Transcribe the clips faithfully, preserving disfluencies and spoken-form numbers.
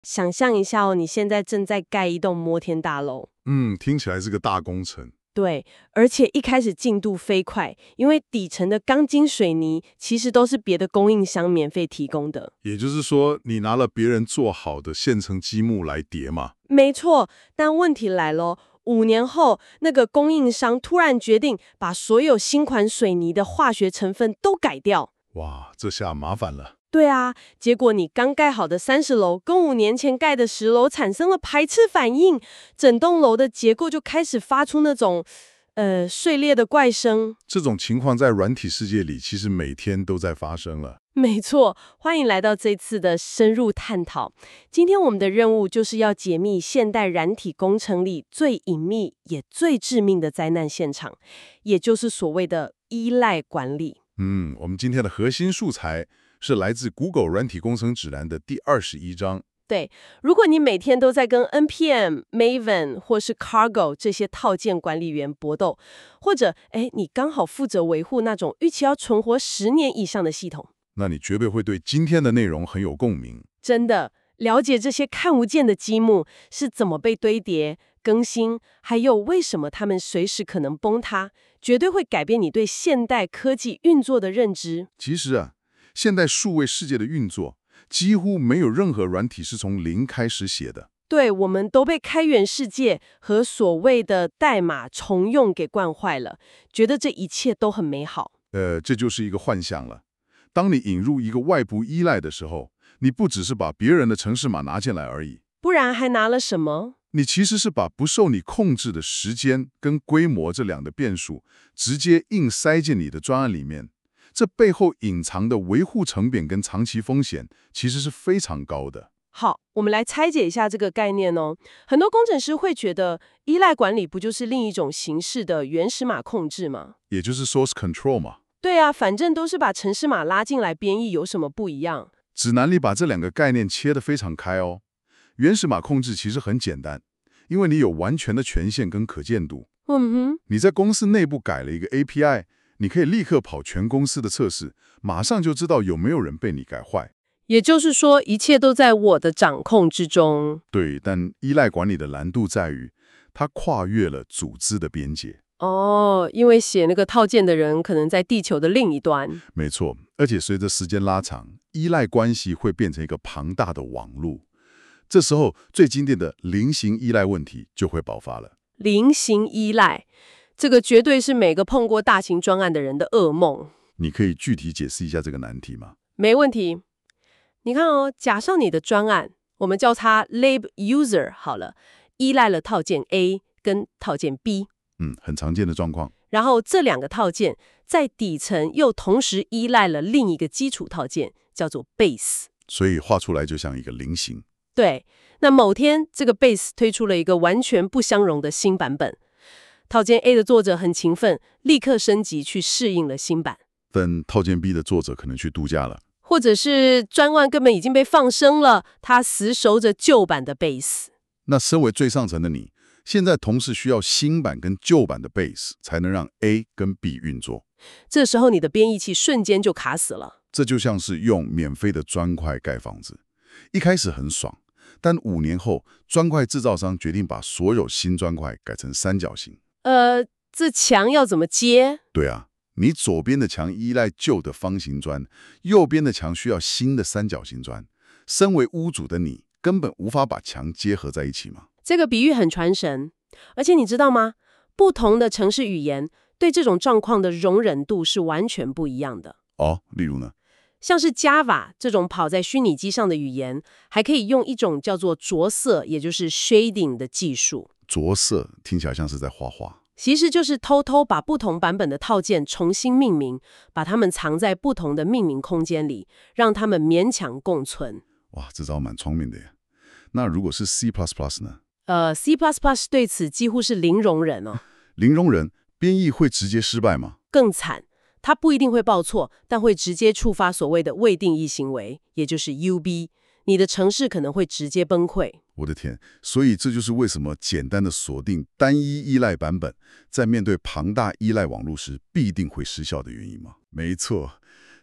想象一下哦，你现在正在盖一栋摩天大楼。 嗯，听起来是个大工程。 对，而且一开始进度飞快，因为底层的钢筋水泥其实都是别的供应商免费提供的。 也就是说，你拿了别人做好的现成积木来叠嘛？ 没错，但问题来咯，五年后，那个供应商突然决定把所有新款水泥的化学成分都改掉。 哇，这下麻烦了。 对啊，结果你刚盖好的三十楼跟五年前盖的十楼产生了排斥反应，整栋楼的结构就开始发出那种呃碎裂的怪声。 这种情况在软体世界里其实每天都在发生了。 没错，欢迎来到这次的深入探讨。今天我们的任务就是要解密现代软体工程里最隐秘也最致命的灾难现场，也就是所谓的依赖管理。 嗯，我们今天的核心素材是来自 Google 软体工程指南的第二十一章。 对，如果你每天都在跟 N P M、Maven 或是 Cargo 这些套件管理员搏斗，或者哎，你刚好负责维护那种预期要存活十年以上的系统， 那你绝对会对今天的内容很有共鸣。 真的，了解这些看不见的积木是怎么被堆叠、更新，还有为什么它们随时可能崩塌，绝对会改变你对现代科技运作的认知。 其实啊，现代数位世界的运作几乎没有任何软体是从零开始写的。 对，我们都被开源世界和所谓的代码重用给惯坏了，觉得这一切都很美好。 呃，这就是一个幻象了。当你引入一个外部依赖的时候，你不只是把别人的程式码拿进来而已， 不然还拿了什么？ 你其实是把不受你控制的时间跟规模这两个变数直接硬塞进你的专案里面。这背后隐藏的维护成本跟长期风险其实是非常高的。 好，我们来拆解一下这个概念哦。很多工程师会觉得，依赖管理不就是另一种形式的原始码控制吗？ 也就是 source control 嘛。 对啊，反正都是把程式码拉进来编译，有什么不一样？ 指南里把这两个概念切得非常开哦。原始码控制其实很简单，因为你有完全的权限跟可见度。 嗯哼， 你在公司内部改了一个 A P I， 你可以立刻跑全公司的测试，马上就知道有没有人被你改坏。 也就是说，一切都在我的掌控之中。 对，但依赖管理的难度在于，它跨越了组织的边界。 哦，因为写那个套件的人可能在地球的另一端。 没错，而且随着时间拉长，依赖关系会变成一个庞大的网路。这时候，最经典的零型依赖问题就会爆发了。 零型依赖，这个绝对是每个碰过大型专案的人的噩梦。 你可以具体解释一下这个难题吗？ 没问题。你看哦，假设你的专案，我们叫它 lab user 好了，依赖了套件 A 跟套件 B。 嗯，很常见的状况。 然后这两个套件在底层又同时依赖了另一个基础套件，叫做 base。 所以画出来就像一个菱形。 对，那某天这个 base 推出了一个完全不相容的新版本，套件 A 的作者很勤奋，立刻升级去适应了新版。 但套件 B 的作者可能去度假了， 或者是专案根本已经被放生了，他死守着旧版的 base。 那身为最上层的你，现在同时需要新版跟旧版的 base 才能让 A 跟 B 运作。 这时候你的编译器瞬间就卡死了。 这就像是用免费的砖块盖房子，一开始很爽，但五年后，砖块制造商决定把所有新砖块改成三角形。 呃，这墙要怎么接？ 对啊，你左边的墙依赖旧的方形砖，右边的墙需要新的三角形砖。身为屋主的你，根本无法把墙结合在一起嘛。 这个比喻很传神，而且你知道吗？不同的程式语言对这种状况的容忍度是完全不一样的。 哦，例如呢？ 像是 Java 这种跑在虚拟机上的语言，还可以用一种叫做着色，也就是 shading 的技术。 着色听起来像是在画画， 其实就是偷偷把不同版本的套件重新命名，把它们藏在不同的命名空间里，让它们勉强共存。 哇，这招蛮聪明的耶。那如果是 C plus plus 呢？ 呃 ，C plus plus 对此几乎是零容忍哦。 零容忍，编译会直接失败吗？ 更惨，它不一定会报错，但会直接触发所谓的未定义行为，也就是 U B。你的程式可能会直接崩溃。 我的天，所以这就是为什么简单的锁定单一依赖版本，在面对庞大依赖网络时必定会失效的原因吗？没错，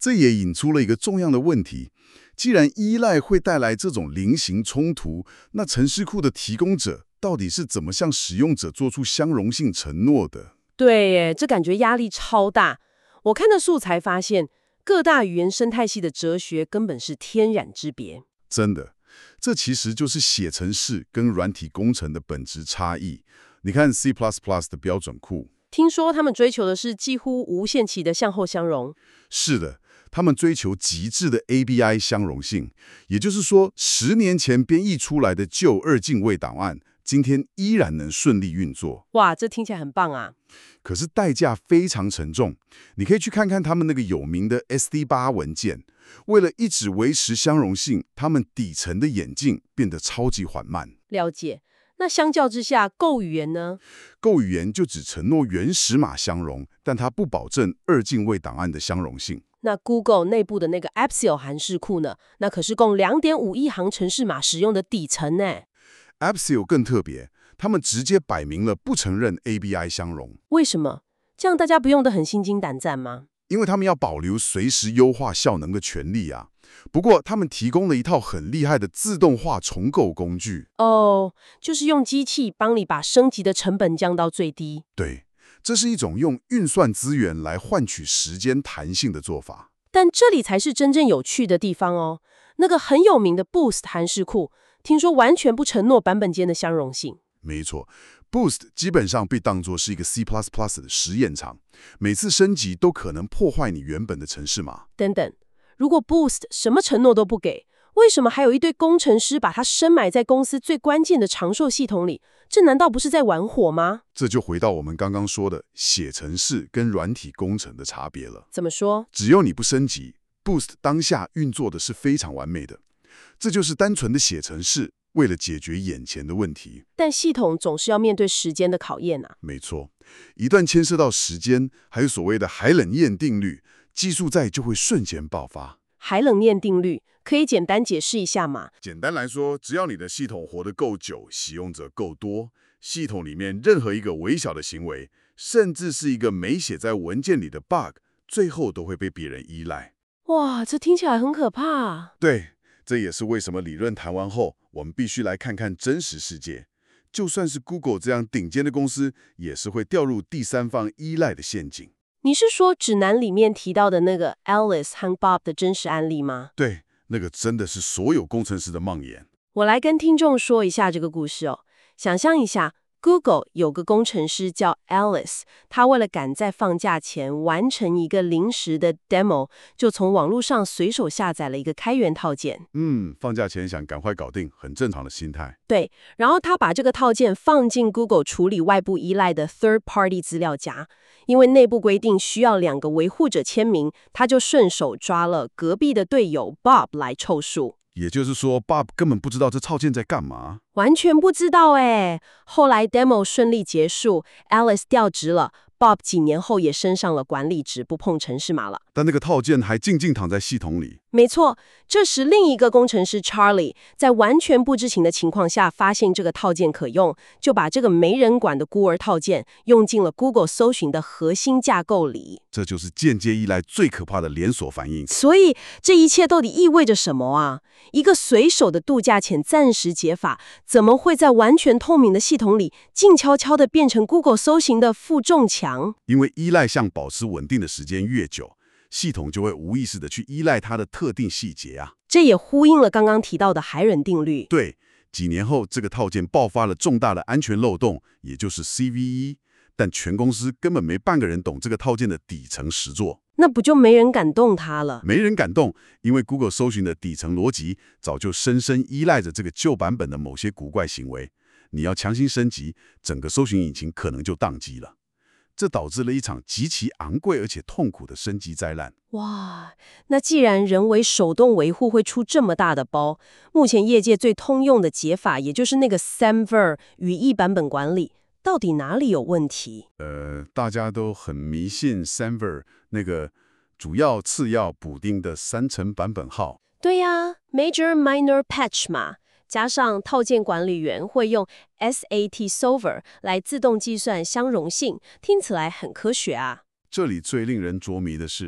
这也引出了一个重要的问题。既然依赖会带来这种零型冲突，那程式库的提供者到底是怎么向使用者做出相容性承诺的？ 对耶，这感觉压力超大。我看的素材发现，各大语言生态系的哲学根本是天壤之别。 真的，这其实就是写程式跟软体工程的本质差异。你看 C plus plus 的标准库， 听说他们追求的是几乎无限期的向后相容。 是的，他们追求极致的 A B I 相容性，也就是说，十年前编译出来的旧二进位档案，今天依然能顺利运作。 哇，这听起来很棒啊！ 可是代价非常沉重，你可以去看看他们那个有名的 S D 八 文件。为了一直维持相容性，他们底层的演进变得超级缓慢。 了解。那相较之下，Go 语言呢？ Go 语言就只承诺原始码相容，但它不保证二进位档案的相容性。 那 Google 内部的那个 Appsio 函式库呢？那可是供 两点五亿行程式码使用的底层呢。 Appsio 更特别，他们直接摆明了不承认 A B I 相容。 为什么？这样大家不用得很心惊胆战吗？ 因为他们要保留随时优化效能的权利啊。不过，他们提供了一套很厉害的自动化重构工具。 哦，就是用机器帮你把升级的成本降到最低。 对，这是一种用运算资源来换取时间弹性的做法。 但这里才是真正有趣的地方哦。那个很有名的 Boost 函式库，听说完全不承诺版本间的相容性。 没错 ，Boost 基本上被当作是一个 C plus plus 的实验场，每次升级都可能破坏你原本的程式码。 等等，如果 Boost 什么承诺都不给，为什么还有一堆工程师把它深埋在公司最关键的长寿系统里？这难道不是在玩火吗？ 这就回到我们刚刚说的写程式跟软体工程的差别了。 怎么说？ 只要你不升级 ，Boost 当下运作的是非常完美的。这就是单纯的写程式，为了解决眼前的问题。 但系统总是要面对时间的考验啊。 没错，一旦牵涉到时间，还有所谓的海冷验定律，技术债就会瞬间爆发。 海冷验定律可以简单解释一下吗？ 简单来说，只要你的系统活得够久，使用者够多，系统里面任何一个微小的行为，甚至是一个没写在文件里的 bug， 最后都会被别人依赖。 哇，这听起来很可怕。 对，这也是为什么理论谈完后，我们必须来看看真实世界。就算是 Google 这样顶尖的公司，也是会掉入第三方依赖的陷阱。 你是说指南里面提到的那个 Alice 和 Bob 的真实案例吗？ 对，那个真的是所有工程师的梦魇。 我来跟听众说一下这个故事哦。想象一下， Google 有个工程师叫 Alice， 他为了赶在放假前完成一个临时的 demo， 就从网络上随手下载了一个开源套件。 嗯，放假前想赶快搞定，很正常的心态。 对，然后他把这个套件放进 Google 处理外部依赖的 third-party 资料夹，因为内部规定需要两个维护者签名，他就顺手抓了隔壁的队友 Bob 来凑数。 也就是说 ，Bob 根本不知道这套件在干嘛。 完全不知道哎。后来 demo 顺利结束 ，Alice 调职了 ，Bob 几年后也升上了管理职，不碰程式码了。 但那个套件还静静躺在系统里。 没错，这时另一个工程师 Charlie 在完全不知情的情况下发现这个套件可用，就把这个没人管的孤儿套件用进了 Google 搜寻的核心架构里。 这就是间接依赖最可怕的连锁反应。 所以这一切到底意味着什么啊？一个随手的度假前暂时解法，怎么会在完全透明的系统里静悄悄地变成 Google 搜寻的负重墙？ 因为依赖项保持稳定的时间越久，系统就会无意识地去依赖它的特定细节啊。 这也呼应了刚刚提到的海忍定律。 对，几年后这个套件爆发了重大的安全漏洞，也就是 C V E， 但全公司根本没半个人懂这个套件的底层实作。 那不就没人敢动它了？ 没人敢动，因为 Google 搜寻的底层逻辑早就深深依赖着这个旧版本的某些古怪行为。你要强行升级，整个搜寻引擎可能就宕机了。这导致了一场极其昂贵而且痛苦的升级灾难。 哇，那既然人为手动维护会出这么大的包，目前业界最通用的解法，也就是那个 Samver 语义版本管理，到底哪里有问题？ 呃，大家都很迷信 Samver 那个主要次要补丁的三层版本号。 对呀 ，Major Minor Patch 嘛。加上套件管理员会用 S A T Solver 来自动计算相容性，听起来很科学啊。 这里最令人着迷的是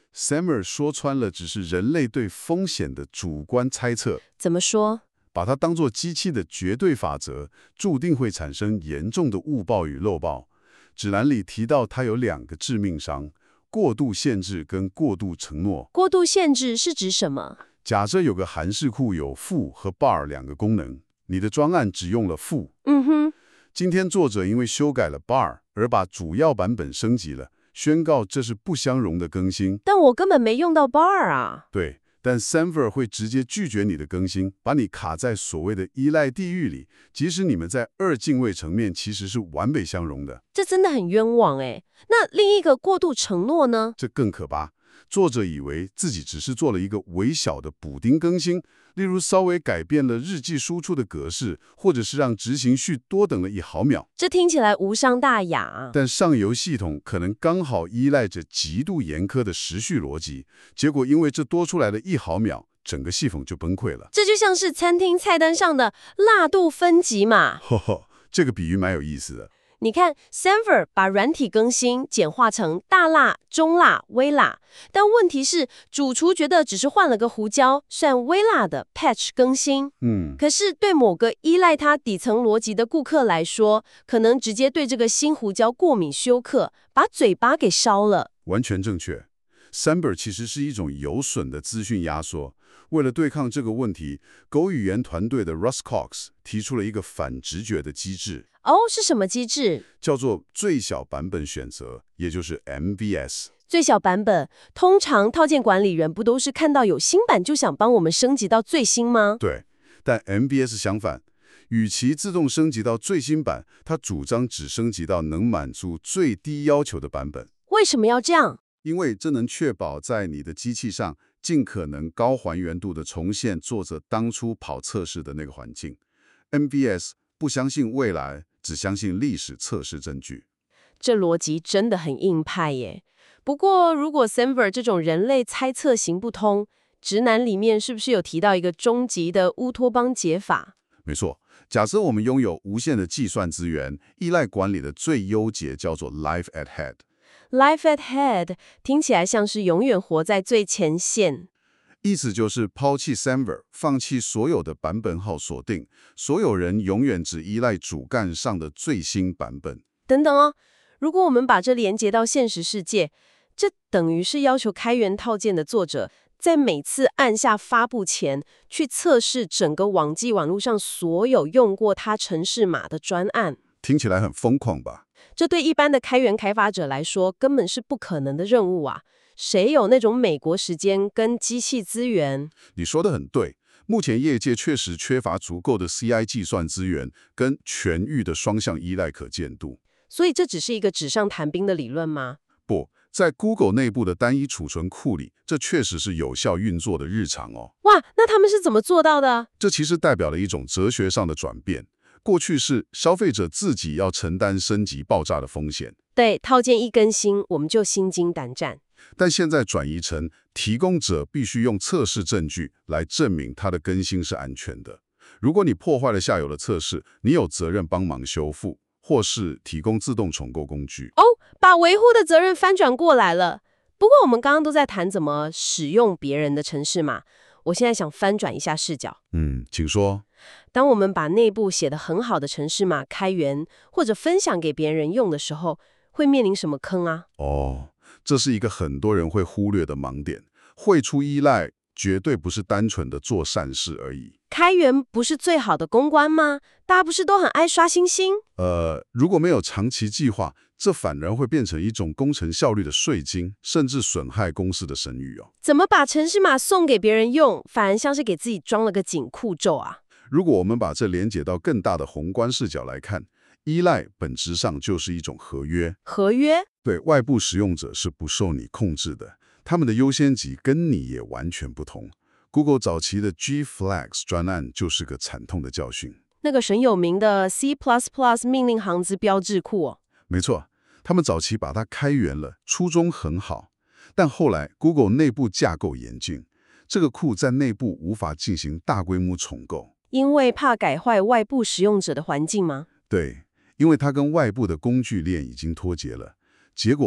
Sammer 说穿了只是人类对风险的主观猜测， 怎么说？ 把它当作机器的绝对法则，注定会产生严重的误报与漏报。指南里提到它有两个致命伤：过度限制跟过度承诺。 过度限制是指什么？ 假设有个函式库有 foo 和 bar 两个功能，你的专案只用了 foo。 嗯哼， 今天作者因为修改了 bar 而把主要版本升级了，宣告这是不相容的更新。 但我根本没用到 bar 啊。 对，但 Samver 会直接拒绝你的更新，把你卡在所谓的依赖地狱里，即使你们在二进位层面其实是完美相容的。 这真的很冤枉哎。那另一个过度承诺呢？ 这更可怕。作者以为自己只是做了一个微小的补丁更新，例如稍微改变了日记输出的格式，或者是让执行序多等了一毫秒。 这听起来无伤大雅啊。 但上游系统可能刚好依赖着极度严苛的时序逻辑，结果因为这多出来的一毫秒，整个系统就崩溃了。 这就像是餐厅菜单上的辣度分级嘛。 呵呵，这个比喻蛮有意思的。 你看 Samver 把软体更新简化成大辣、中辣、微辣，但问题是主厨觉得只是换了个胡椒，算微辣的 patch 更新。 嗯， 可是对某个依赖它底层逻辑的顾客来说，可能直接对这个新胡椒过敏休克，把嘴巴给烧了。 完全正确。Samber 其实是一种有损的资讯压缩。为了对抗这个问题，狗语言团队的 Russ Cox 提出了一个反直觉的机制。 哦，是什么机制？ 叫做最小版本选择，也就是 M V S。 最小版本，通常套件管理人不都是看到有新版就想帮我们升级到最新吗？ 对，但 M V S 相反，与其自动升级到最新版，它主张只升级到能满足最低要求的版本。 为什么要这样？ 因为这能确保在你的机器上尽可能高还原度的重现作者当初跑测试的那个环境。M V S 不相信未来，只相信历史测试证据。 这逻辑真的很硬派耶。不过，如果 Samver 这种人类猜测行不通，直男里面是不是有提到一个终极的乌托邦解法？ 没错，假设我们拥有无限的计算资源，依赖管理的最优解叫做 Life at Head。Life at Head 听起来像是永远活在最前线。 意思就是抛弃 Samver， 放弃所有的版本号锁定，所有人永远只依赖主干上的最新版本。 等等哦，如果我们把这连接到现实世界，这等于是要求开源套件的作者在每次按下发布前，去测试整个网际网络上所有用过它程式码的专案。 听起来很疯狂吧？ 这对一般的开源开发者来说，根本是不可能的任务啊！谁有那种美国时间跟机器资源？ 你说的很对，目前业界确实缺乏足够的 C I 计算资源跟全域的双向依赖可见度。 所以这只是一个纸上谈兵的理论吗？ 不，在 Google 内部的单一储存库里，这确实是有效运作的日常哦。 哇，那他们是怎么做到的？ 这其实代表了一种哲学上的转变。过去是消费者自己要承担升级爆炸的风险， 对，套件一更新，我们就心惊胆战。 但现在转移成提供者必须用测试证据来证明它的更新是安全的。如果你破坏了下游的测试，你有责任帮忙修复，或是提供自动重构工具。 哦，把维护的责任翻转过来了。不过我们刚刚都在谈怎么使用别人的程式码，我现在想翻转一下视角。 嗯，请说。 当我们把内部写得很好的程式码开源或者分享给别人用的时候，会面临什么坑啊？ 哦，这是一个很多人会忽略的盲点。会出依赖绝对不是单纯的做善事而已。 开源不是最好的公关吗？大家不是都很爱刷星星？ 呃，如果没有长期计划，这反而会变成一种工程效率的税金，甚至损害公司的声誉哦。 怎么把程式码送给别人用，反而像是给自己装了个紧箍咒啊？ 如果我们把这连接到更大的宏观视角来看，依赖本质上就是一种合约。 合约？ 对，外部使用者是不受你控制的，他们的优先级跟你也完全不同。Google 早期的 G-Flags 专案就是个惨痛的教训。 那个很有名的 C plus plus 命令行子标志库哦。 没错，他们早期把它开源了，初衷很好，但后来 Google 内部架构严峻，这个库在内部无法进行大规模重构。 因为怕改坏外部使用者的环境吗？ 对，因为它跟外部的工具链已经脱节了。结果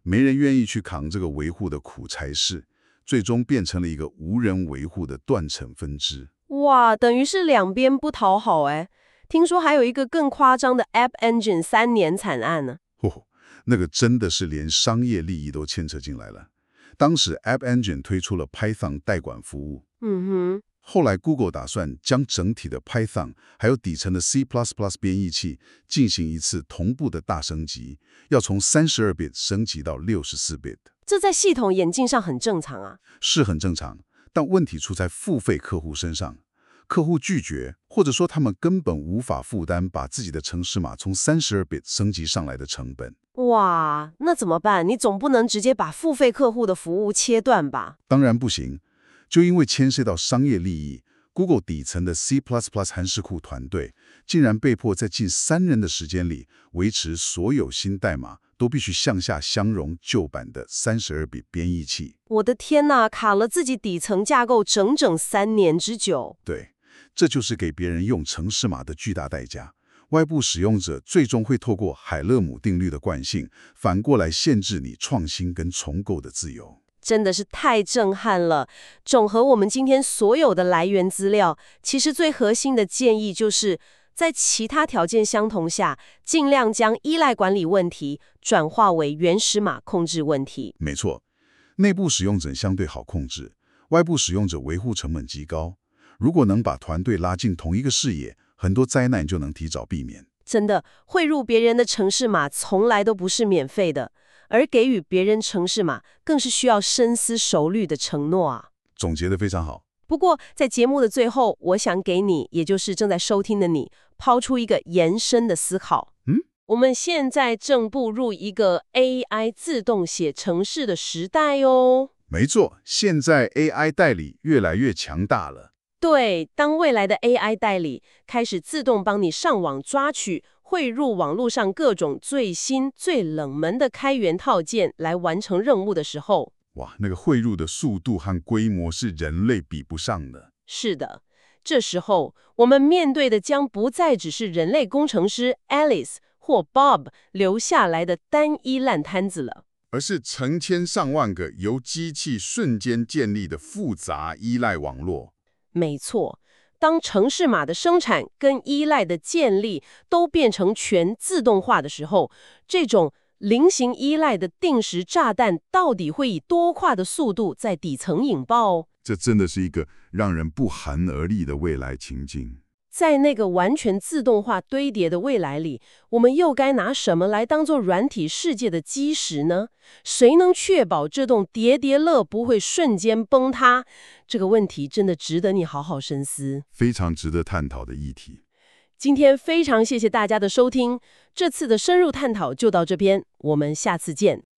没人愿意去扛这个维护的苦差事，最终变成了一个无人维护的断层分支。 哇，等于是两边不讨好哎。听说还有一个更夸张的 App Engine 三年惨案呢。 哦，那个真的是连商业利益都牵扯进来了。当时 App Engine 推出了 Python 代管服务， 嗯哼。 后来 Google 打算将整体的 Python 还有底层的 C plus plus 编译器进行一次同步的大升级，要从三十二 bit 升级到六十四 bit。 这在系统演进上很正常啊。 是很正常，但问题出在付费客户身上。客户拒绝，或者说他们根本无法负担把自己的程式码从三十二 bit 升级上来的成本。 哇，那怎么办？你总不能直接把付费客户的服务切断吧？ 当然不行，就因为牵涉到商业利益， Google 底层的 C plus plus 函式库团队竟然被迫在近三年的时间里，维持所有新代码都必须向下相容旧版的三十二 bit 编译器。 我的天哪，卡了自己底层架构整整三年之久。 对，这就是给别人用程式码的巨大代价。外部使用者最终会透过海勒姆定律的惯性，反过来限制你创新跟重构的自由。 真的是太震撼了！总和我们今天所有的来源资料，其实最核心的建议就是在其他条件相同下，尽量将依赖管理问题转化为原始码控制问题。 没错，内部使用者相对好控制，外部使用者维护成本极高。如果能把团队拉进同一个视野，很多灾难就能提早避免。 真的，汇入别人的程式码从来都不是免费的，而给予别人程式码更是需要深思熟虑的承诺啊。 总结得非常好。 不过，在节目的最后，我想给你，也就是正在收听的你，抛出一个延伸的思考。 嗯， 我们现在正步入一个 A I 自动写程式的时代哦。 没错，现在 A I 代理越来越强大了。 对，当未来的 A I 代理开始自动帮你上网抓取、汇入网络上各种最新、最冷门的开源套件来完成任务的时候， 哇，那个汇入的速度和规模是人类比不上的。 是的，这时候我们面对的将不再只是人类工程师 Alice 或 Bob 留下来的单一烂摊子了， 而是成千上万个由机器瞬间建立的复杂依赖网络。 没错，当程式码的生产跟依赖的建立都变成全自动化的时候，这种零型依赖的定时炸弹到底会以多快的速度在底层引爆？ 这真的是一个让人不寒而栗的未来情境。 在那个完全自动化堆叠的未来里，我们又该拿什么来当做软体世界的基石呢？谁能确保这栋叠叠乐不会瞬间崩塌？这个问题真的值得你好好深思， 非常值得探讨的议题。 今天非常谢谢大家的收听，这次的深入探讨就到这边，我们下次见。